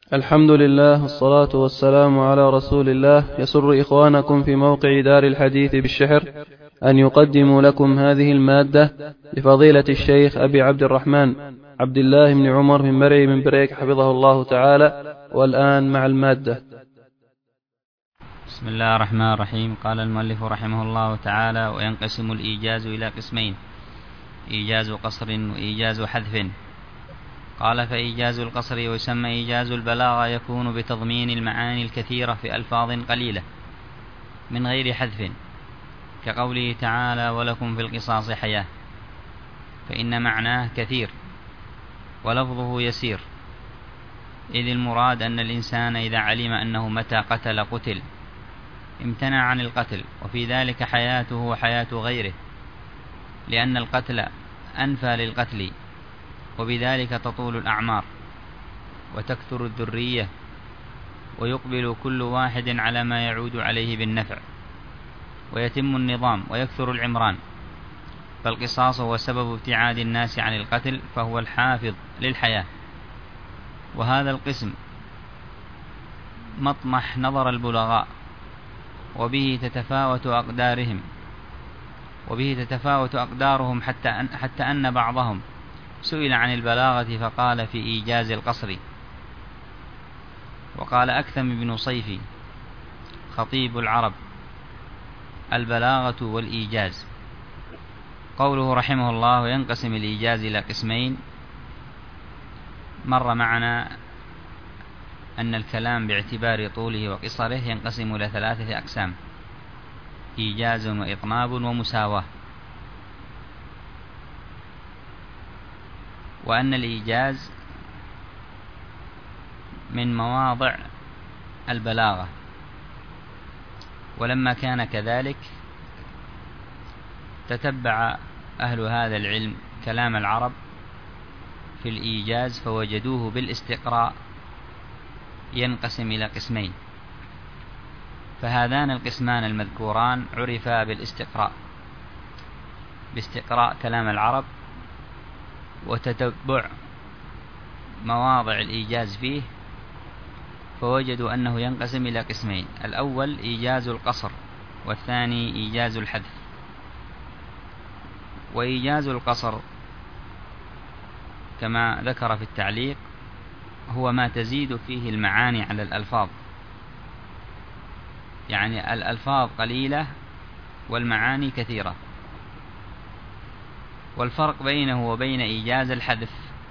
الحمد لله والصلاة والسلام على رسول الله. يسر إخوانكم في موقع دار الحديث بالشحر أن يقدموا لكم هذه المادة لفضيلة الشيخ أبي عبد الرحمن عبد الله بن عمر من مرعي من بريك حفظه الله تعالى. والآن مع المادة. بسم الله الرحمن الرحيم. قال المؤلف رحمه الله تعالى: وينقسم الإيجاز إلى قسمين: إيجاز قصر وإيجاز حذف. قال: فإيجاز القصر ويسمى إيجاز البلاغة يكون بتضمين المعاني الكثيرة في ألفاظ قليلة من غير حذف، كقوله تعالى: ولكم في القصاص حياة، فإن معناه كثير ولفظه يسير، إذ المراد أن الإنسان إذا علم أنه متى قتل قتل امتنع عن القتل، وفي ذلك حياته وحياة غيره، لأن القتل أنفى للقتل، وبذلك تطول الأعمار وتكثر الذرية ويقبل كل واحد على ما يعود عليه بالنفع، ويتم النظام ويكثر العمران. فالقصاص هو سبب ابتعاد الناس عن القتل، فهو الحافظ للحياة. وهذا القسم مطمح نظر البلغاء، وبه تتفاوت أقدارهم حتى أن بعضهم سئل عن البلاغة فقال في إيجاز القصر. وقال أكثم بن صيفي خطيب العرب: البلاغة والإيجاز. قوله رحمه الله: ينقسم الإيجاز إلى قسمين. مر معنا أن الكلام باعتبار طوله وقصره ينقسم إلى 3 أقسام: إيجاز وإطناب ومساواة. وأن الإيجاز من مواضع البلاغة، ولما كان كذلك تتبع أهل هذا العلم كلام العرب في الإيجاز فوجدوه بالاستقراء ينقسم إلى قسمين. فهذان القسمان المذكوران عرفا باستقراء كلام العرب وتتبع مواضع الإيجاز فيه، فوجدوا أنه ينقسم إلى قسمين: الأول إيجاز القصر، والثاني إيجاز الحذف. وإيجاز القصر كما ذكر في التعليق هو ما تزيد فيه المعاني على الألفاظ، يعني الألفاظ قليلة والمعاني كثيرة. والفرق بينه وبين إيجاز الحذف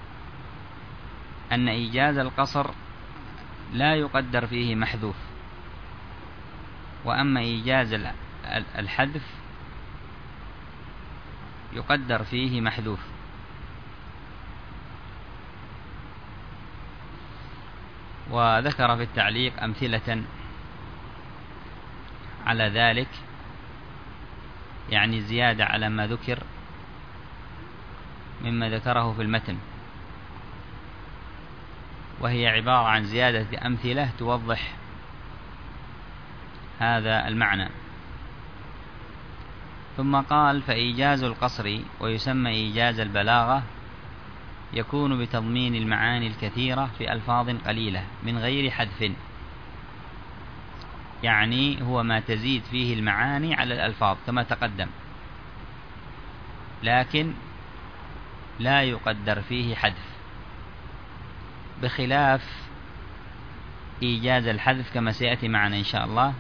أن إيجاز القصر لا يقدر فيه محذوف، وأما إيجاز الحذف يقدر فيه محذوف. وذكر في التعليق أمثلة على ذلك، يعني زيادة على ما ذكر مما ذكره في المتن، وهي عبارة عن زيادة أمثلة توضح هذا المعنى. ثم قال: فإيجاز القصر ويسمى إيجاز البلاغة يكون بتضمين المعاني الكثيرة في ألفاظ قليلة من غير حذف، يعني هو ما تزيد فيه المعاني على الألفاظ كما تقدم، لكن لا يقدر فيه حذف، بخلاف إيجاز الحذف كما سيأتي معنا إن شاء الله،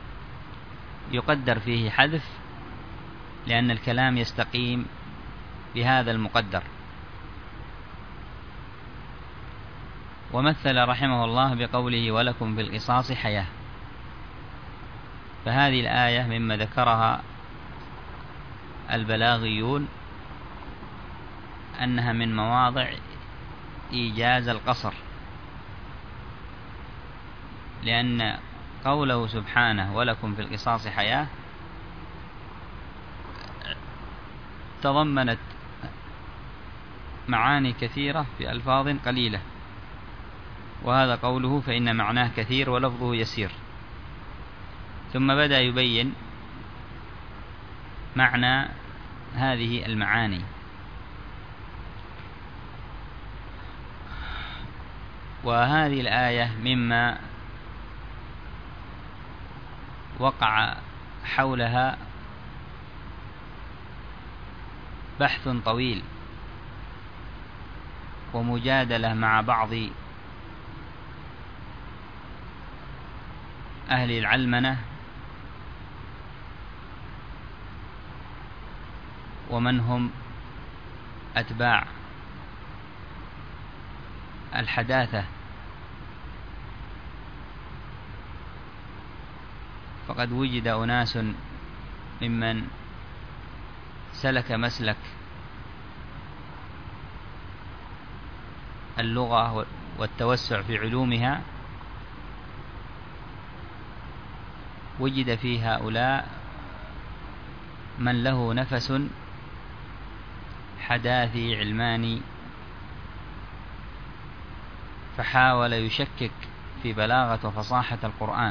يقدر فيه حذف لأن الكلام يستقيم بهذا المقدر. ومثل رحمه الله بقوله: ولكم في القصاص حياة. فهذه الآية مما ذكرها البلاغيون أنها من مواضع إيجاز القصر، لأن قوله سبحانه: ولكم في القصاص حياة، تضمنت معاني كثيرة في ألفاظ قليلة، وهذا قوله فإن معناه كثير ولفظه يسير. ثم بدأ يبين معنى هذه المعاني. وهذه الآية مما وقع حولها بحث طويل ومجادلة مع بعض أهل العلمنة ومن هم أتباع الحداثة، فقد وجد أناس ممن سلك مسلك اللغة والتوسع في علومها، وجد في هؤلاء من له نفس حداثي علماني، فحاول يشكك في بلاغة وفصاحة القرآن،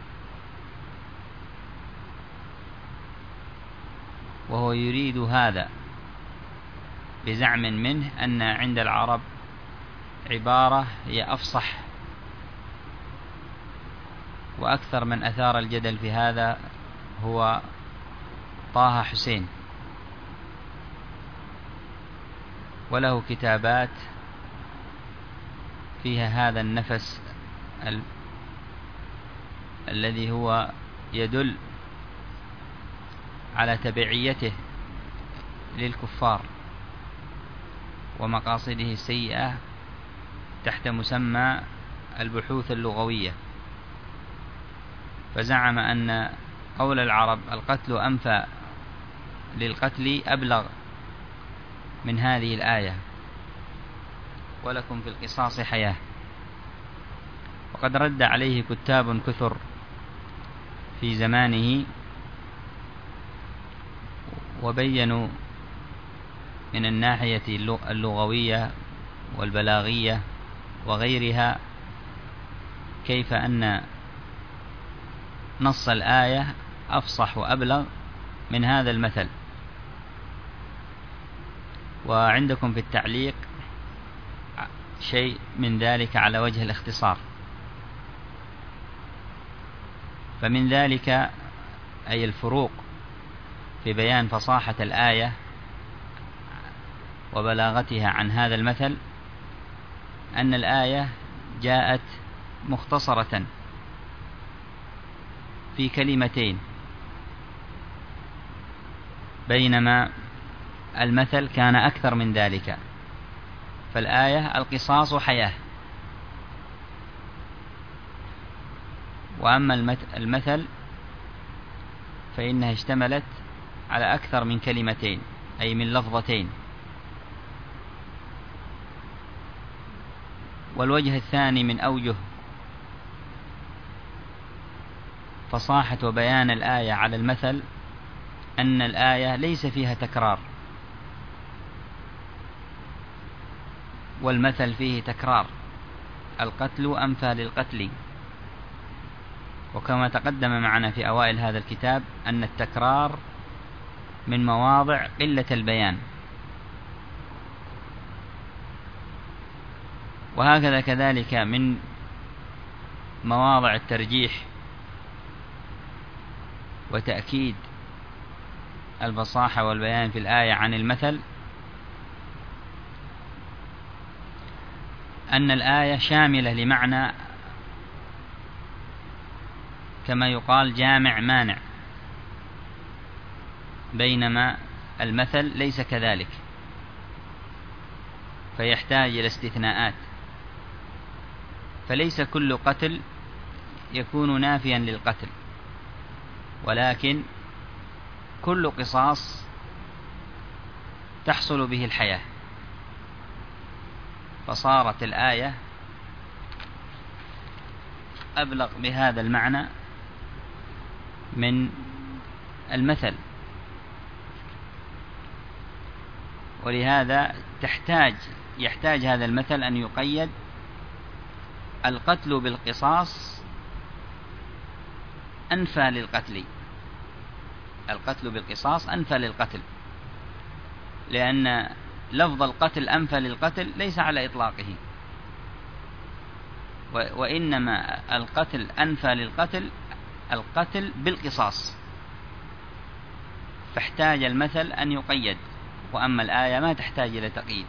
وهو يريد هذا بزعم منه أن عند العرب عبارة هي أفصح. وأكثر من أثار الجدل في هذا هو طه حسين، وله كتابات فيها هذا النفس الذي هو يدل على تبعيته للكفار ومقاصده السيئة تحت مسمى البحوث اللغوية. فزعم أن قول العرب القتل أنفى للقتل أبلغ من هذه الآية، ولكم في القصاص حياة. وقد رد عليه كتاب كثر في زمانه وبينوا من الناحية اللغوية والبلاغية وغيرها كيف أن نص الآية أفصح وأبلغ من هذا المثل. وعندكم في التعليق شيء من ذلك على وجه الاختصار. فمن ذلك أي الفروق في بيان فصاحة الآية وبلاغتها عن هذا المثل، أن الآية جاءت مختصرة في كلمتين، بينما المثل كان أكثر من ذلك. فالآية القصاص حياة، وأما المثل فإنها اشتملت على أكثر من كلمتين، أي من لفظتين. والوجه الثاني من أوجه فصاحة وبيان الآية على المثل أن الآية ليس فيها تكرار، والمثل فيه تكرار. القتل أنفى للقتل، وكما تقدم معنا في أوائل هذا الكتاب أن التكرار من مواضع قلة البيان، وهكذا كذلك من مواضع الترجيح وتأكيد الفصاحة والبيان في الآية عن المثل أن الآية شاملة لمعنى، كما يقال جامع مانع، بينما المثل ليس كذلك، فيحتاج إلى استثناءات. فليس كل قتل يكون نافيا للقتل، ولكن كل قصاص تحصل به الحياة. فصارت الآية أبلغ بهذا المعنى من المثل، ولهذا يحتاج هذا المثل أن يقيد القتل بالقصاص أنفى للقتل. القتل بالقصاص أنفى للقتل، لأن لفظ القتل أنفى للقتل ليس على إطلاقه، وإنما القتل أنفى للقتل القتل بالقصاص، فاحتاج المثل أن يقيد، وأما الآية ما تحتاج إلى تقييد.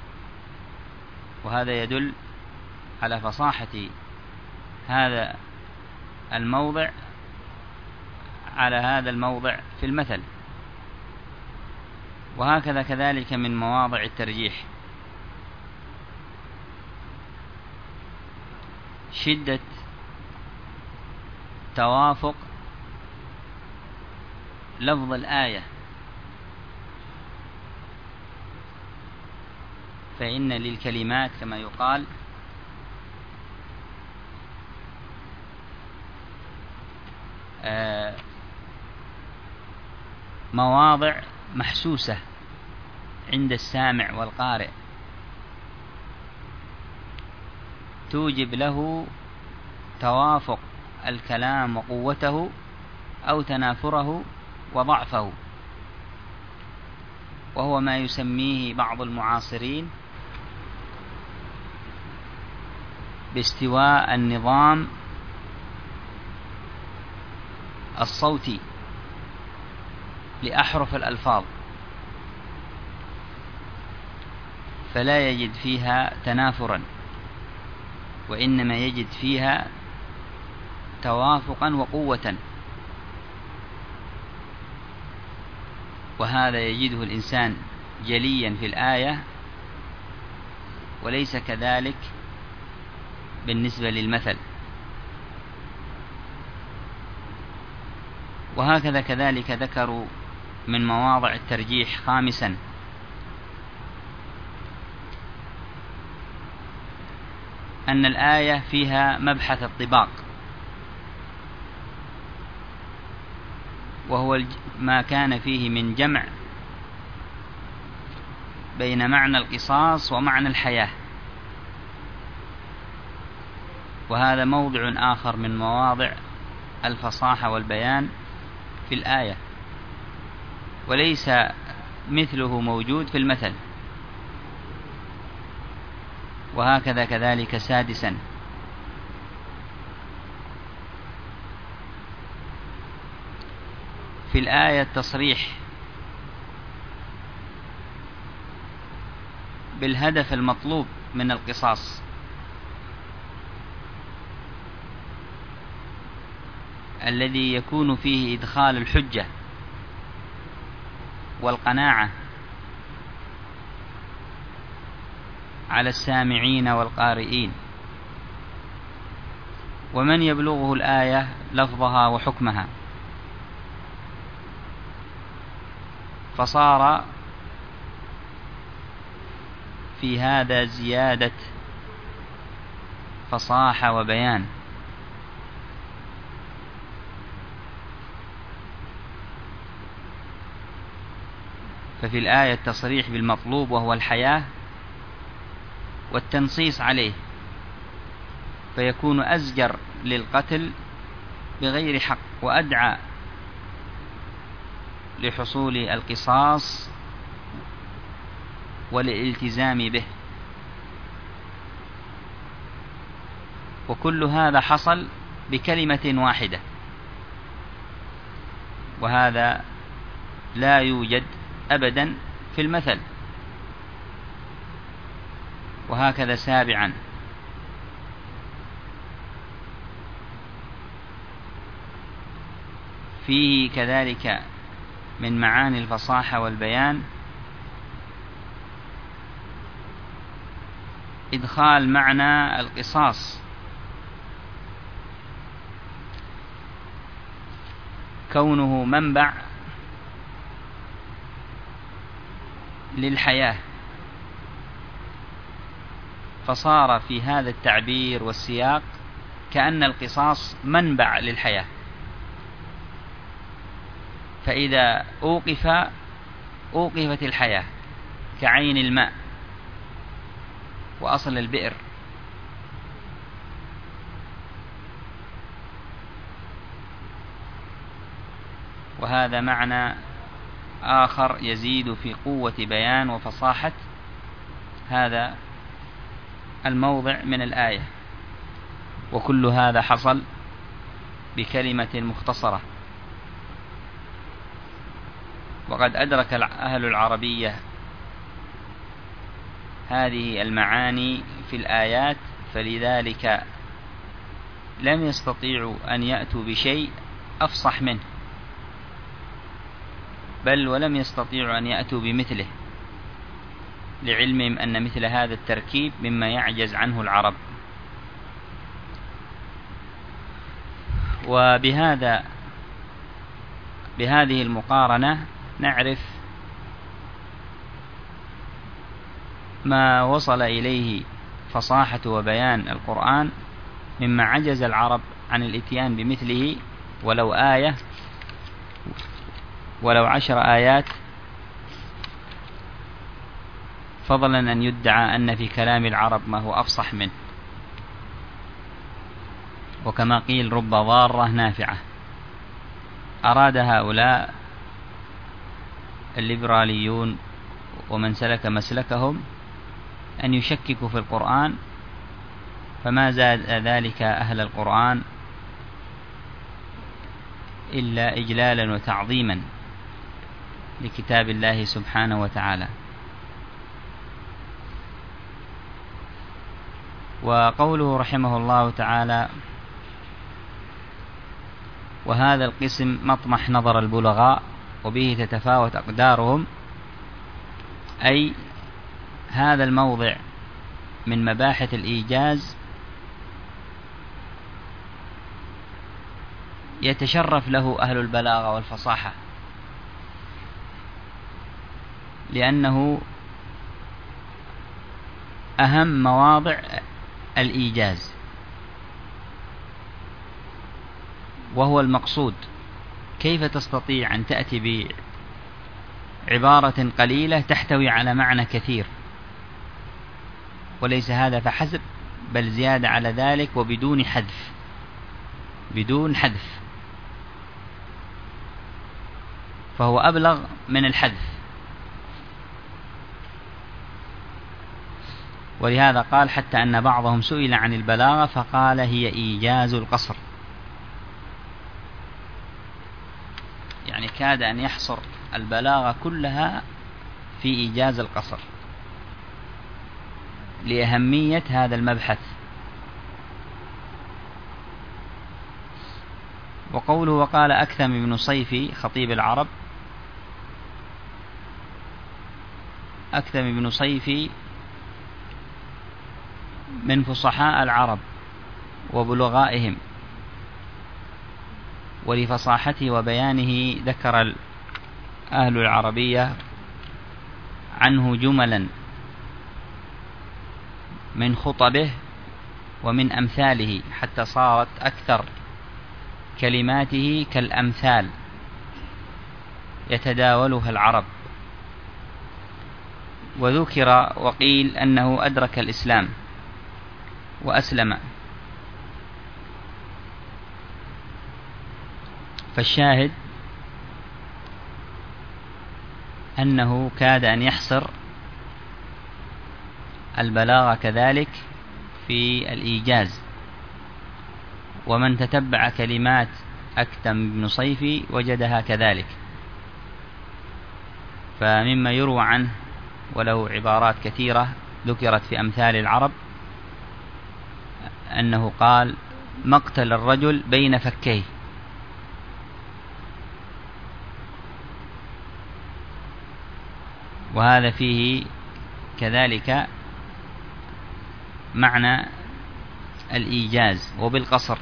وهذا يدل على فصاحة هذا الموضع على هذا الموضع في المثل. وهكذا كذلك من مواضع الترجيح شدة توافق لفظ الآية، فإن للكلمات كما يقال مواضع محسوسة عند السامع والقارئ توجب له توافق الكلام وقوته أو تنافره وضعفه، وهو ما يسميه بعض المعاصرين باستواء النظام الصوتي لأحرف الألفاظ، فلا يجد فيها تنافرا، وإنما يجد فيها توافقا وقوة. وهذا يجده الإنسان جليا في الآية، وليس كذلك بالنسبة للمثل. وهكذا كذلك ذكروا من مواضع الترجيح خامسا أن الآية فيها مبحث الطباق، وهو ما كان فيه من جمع بين معنى القصاص ومعنى الحياة. وهذا موضع آخر من مواضع الفصاحة والبيان في الآية، وليس مثله موجود في المثل. وهكذا كذلك سادسا في الآية التصريح بالهدف المطلوب من القصاص، الذي يكون فيه إدخال الحجة والقناعة على السامعين والقارئين، ومن يبلغه الآية لفظها وحكمها، فصار في هذا زيادة فصاحة وبيان. ففي الآية التصريح بالمطلوب وهو الحياة والتنصيص عليه، فيكون أزجر للقتل بغير حق وأدعى لحصول القصاص والالتزام به. وكل هذا حصل بكلمة واحدة، وهذا لا يوجد أبدا في المثل. وهكذا سابعا فيه كذلك من معاني الفصاحة والبيان إدخال معنى القصاص، كونه منبع للحياة، فصار في هذا التعبير والسياق كأن القصاص منبع للحياة، فإذا أوقفت الحياة كعين الماء وأصل البئر. وهذا معنى آخر يزيد في قوة بيان وفصاحة هذا الموضع من الآية. وكل هذا حصل بكلمة مختصرة. وقد أدرك أهل العربية هذه المعاني في الآيات، فلذلك لم يستطيعوا أن يأتوا بشيء أفصح منه، بل ولم يستطيعوا أن يأتوا بمثله، لعلمهم أن مثل هذا التركيب مما يعجز عنه العرب. بهذه المقارنة نعرف ما وصل إليه فصاحة وبيان القرآن مما عجز العرب عن الإتيان بمثله، ولو آية ولو 10 آيات، فضلا أن يدعى أن في كلام العرب ما هو أفصح منه. وكما قيل: رب ضارة نافعة. أراد هؤلاء الليبراليون ومن سلك مسلكهم أن يشككوا في القرآن، فما زاد ذلك أهل القرآن إلا إجلالا وتعظيما لكتاب الله سبحانه وتعالى. وقوله رحمه الله تعالى: وهذا القسم مطمح نظر البلغاء وبه تتفاوت أقدارهم، أي هذا الموضع من مباحث الإيجاز يتشرف له أهل البلاغة والفصاحة، لأنه أهم مواضع الإيجاز، وهو المقصود. كيف تستطيع أن تأتي بعبارة قليلة تحتوي على معنى كثير؟ وليس هذا فحسب، بل زيادة على ذلك وبدون حذف، بدون حذف، فهو أبلغ من الحذف. ولهذا قال: حتى أن بعضهم سئل عن البلاغة فقال: هي إيجاز القصر. يعني كاد أن يحصر البلاغة كلها في إيجاز القصر لأهمية هذا المبحث. وقوله: وقال أكثم بن صيفي خطيب العرب. أكثم بن صيفي من فصحاء العرب وبلغائهم، ولفصاحته وبيانه ذكر أهل العربية عنه جملا من خطبه ومن أمثاله، حتى صارت أكثر كلماته كالأمثال يتداولها العرب. وذكر وقيل أنه أدرك الإسلام وأسلم. فالشاهد أنه كاد أن يحصر البلاغة كذلك في الإيجاز. ومن تتبع كلمات أكثم بن صيفي وجدها كذلك. فمما يروى عنه، وله عبارات كثيرة ذكرت في أمثال العرب، أنه قال: مقتل الرجل بين فكيه. وهذا فيه كذلك معنى الإيجاز وبالقصر.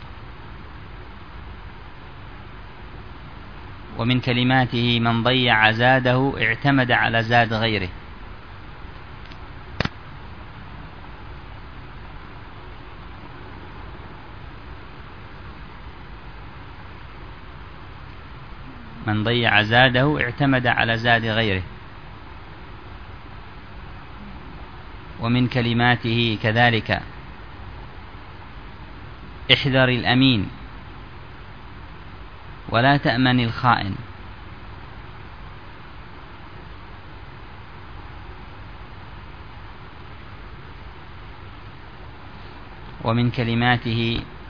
ومن كلماته: من ضيع زاده اعتمد على زاد غيره. من ضيع زاده اعتمد على زاد غيره. ومن كلماته كذلك: احذر الأمين ولا تأمن الخائن. ومن كلماته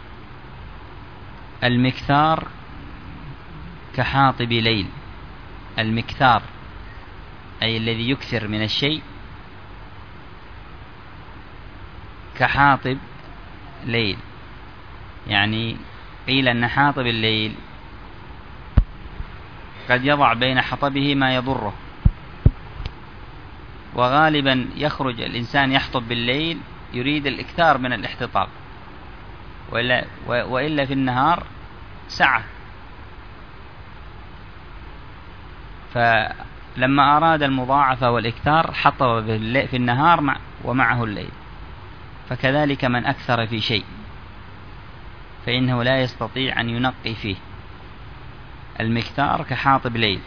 المكثار كحاطب ليل. المكثار أي الذي يكثر من الشيء كحاطب ليل. يعني قيل أن حاطب الليل قد يضع بين حطبه ما يضره، وغالبا يخرج الإنسان يحطب بالليل يريد الإكثار من الاحتطاب، وإلا في النهار سعة. فلما أراد المضاعفة والإكثار حطب في النهار ومعه الليل. فكذلك من أكثر في شيء فإنه لا يستطيع أن ينقي فيه. المكثار كحاطب ليل.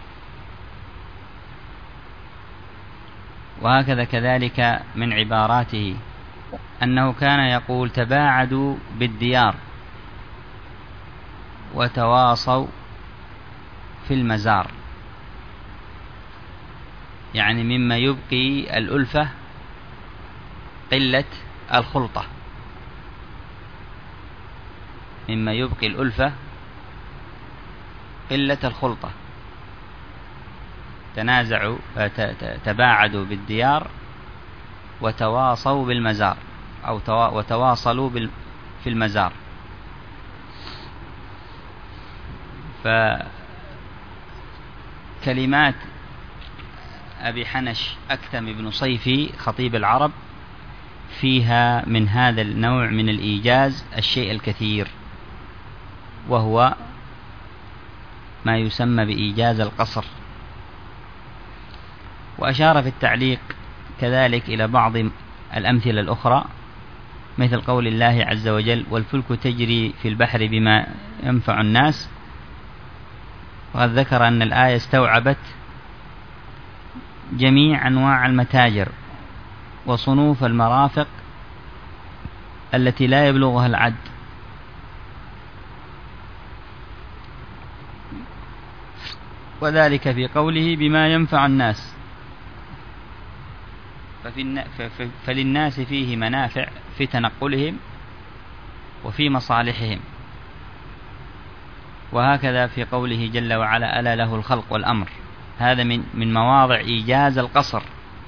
وهكذا كذلك من عباراته أنه كان يقول: تباعدوا بالديار وتواصوا في المزار. يعني مما يبقي الألفة قلة الخلطة. مما يبقي الألفة قلة الخلطة. تباعدوا بالديار وتواصوا بالمزار، أو وتواصلوا في المزار. فكلمات أبي حنش أكثم بن صيفي خطيب العرب فيها من هذا النوع من الإيجاز الشيء الكثير، وهو ما يسمى بإيجاز القصر. وأشار في التعليق كذلك إلى بعض الأمثلة الأخرى، مثل قول الله عز وجل: والفلك تجري في البحر بما ينفع الناس. وقد ذكر أن الآية استوعبت جميع أنواع المتاجر وصنوف المرافق التي لا يبلغها العد. وذلك في قوله بما ينفع الناس. فللناس فيه منافع في تنقلهم وفي مصالحهم. وهكذا في قوله جل وعلا: ألا له الخلق والأمر. هذا من مواضع إيجاز القصر.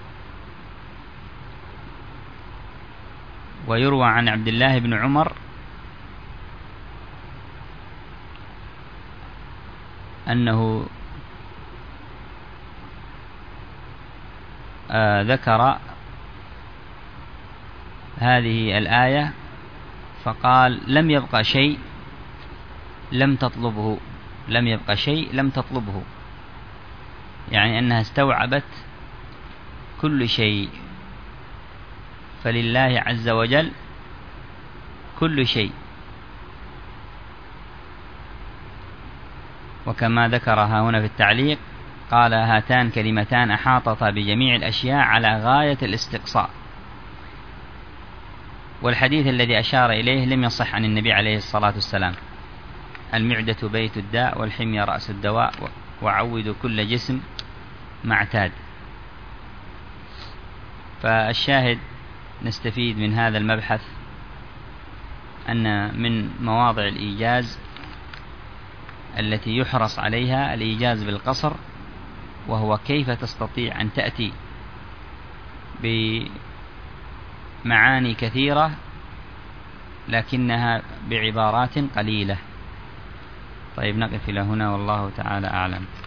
ويروى عن عبد الله بن عمر أنه ذكر هذه الآية فقال: لم يبقى شيء لم تطلبه. لم يبقى شيء لم تطلبه، يعني أنها استوعبت كل شيء. فلله عز وجل كل شيء. وكما ذكرها هنا في التعليق قال: هاتان كلمتان أحاطتا بجميع الأشياء على غاية الاستقصاء. والحديث الذي أشار إليه لم يصح عن النبي عليه الصلاة والسلام: المعدة بيت الداء والحمية رأس الدواء وعودوا كل جسم ما اعتاد. فالشاهد نستفيد من هذا المبحث أن من مواضع الإيجاز التي يحرص عليها الإيجاز بالقصر، وهو كيف تستطيع أن تأتي بمعاني كثيرة لكنها بعبارات قليلة. طيب، نقف إلى هنا والله تعالى أعلم.